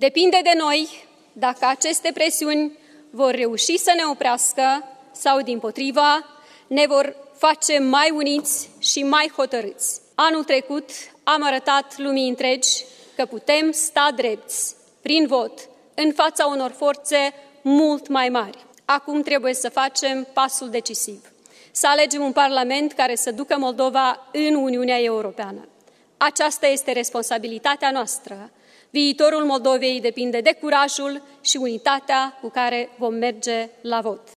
Depinde de noi dacă aceste presiuni vor reuși să ne oprească sau, dimpotrivă, ne vor face mai uniți și mai hotărâți. Anul trecut am arătat lumii întregi că putem sta drepți, prin vot, în fața unor forțe mult mai mari. Acum trebuie să facem pasul decisiv, să alegem un Parlament care să ducă Moldova în Uniunea Europeană. Aceasta este responsabilitatea noastră. Viitorul Moldovei depinde de curajul și unitatea cu care vom merge la vot.